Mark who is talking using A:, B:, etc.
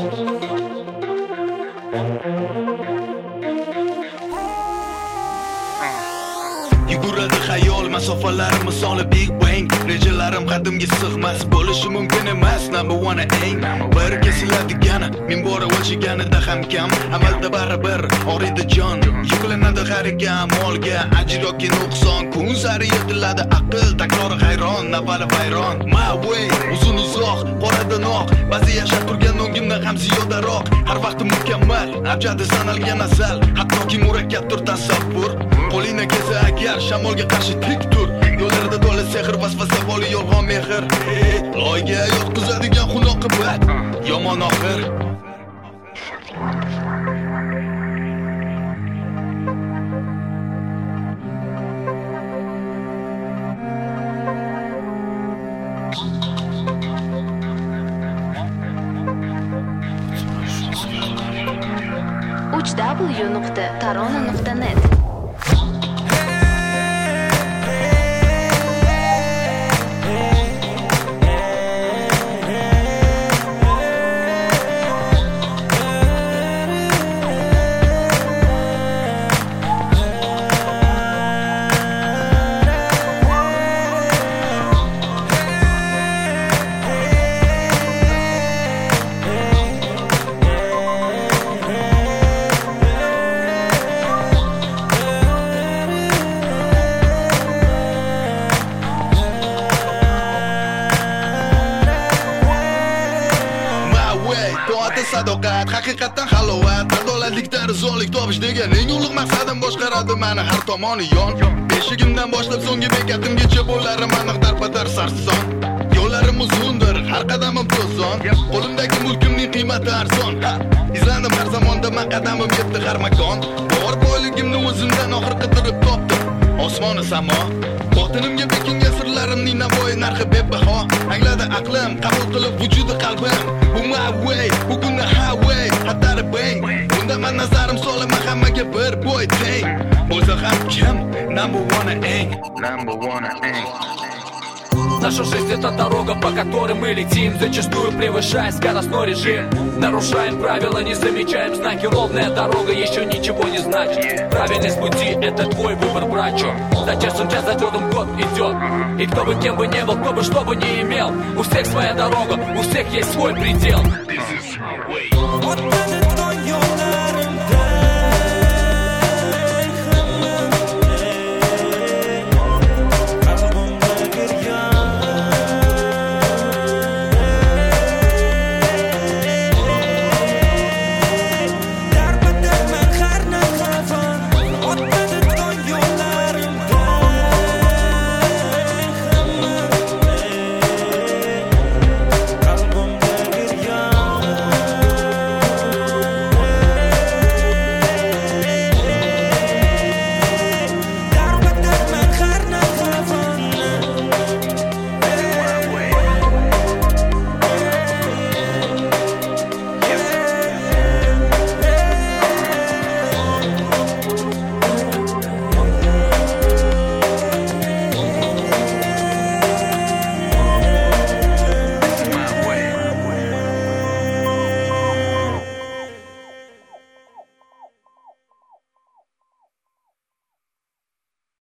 A: Yuguradi xayol masofalar misoli Big Bang. Rejalarim qadimga sig'mas, bo'lishi mumkin emas. Number one eng bir kesiladigani, men bora o'lchiganida ham kam. Amalda baribir og'riydi jon. Yuklanadi har ikki amolga, ajr yoki nuqson. Kun sari yetiladi aql, takrori hayron, navbali vayron. My way uzun uzoq, qoradan oq. Ba'zi yashab turgan o'ngimdan ham ziyodaroq. Har vaqt mukammal, abjadi sanalgan asal. Hattoki murakkamdir tasavvur. Qo'lingda kelsa agar shamolga qarshi tik tur. Yo'llarida to'la sehr, vasvasa boli yolg'on mehr. Loyga yotqizadigan xun oqibat, yomon oxir.
B: www.tarona.net
A: sadoqat, haqiqatan halovat, adolatlikda rizolik topish degan eng ulug' maqsadim boshqaradi meni har tomoni yon. Beshigimdan boshlab so'nggi bekatimgacha bo'larim aniq darpadar sarson. Yo'llarim uzundir, har qadamim to'zon. Qo'limdagi mulkimning qiymati arzon. Izlandim har zamonda, men qadamim yetdi har makon. Bor boyligimni o'zimdan oxir qidirib topdim. Osmoni samo, botinimga bekingan sirlarimning navoiy narxi bebaho. Angladi aqlim, qabul qilib vujudi qalbim. Bu my way, bugun the highway, hatari bang. Bunda men nazarim solaman hammaga bir bo'y teng. Bo'lsa ham kim? Number one eng.
C: Наша жизнь — это дорога, по которой мы летим, зачастую превышая скоростной режим. Нарушаем правила, не замечаем знаки. Ровная дорога еще ничего не значит. Правильность пути — это твой выбор, братчо. За часом час, за годом год идет. И кто бы кем бы не был, кто бы что бы не имел, у всех своя дорога, у всех есть свой предел.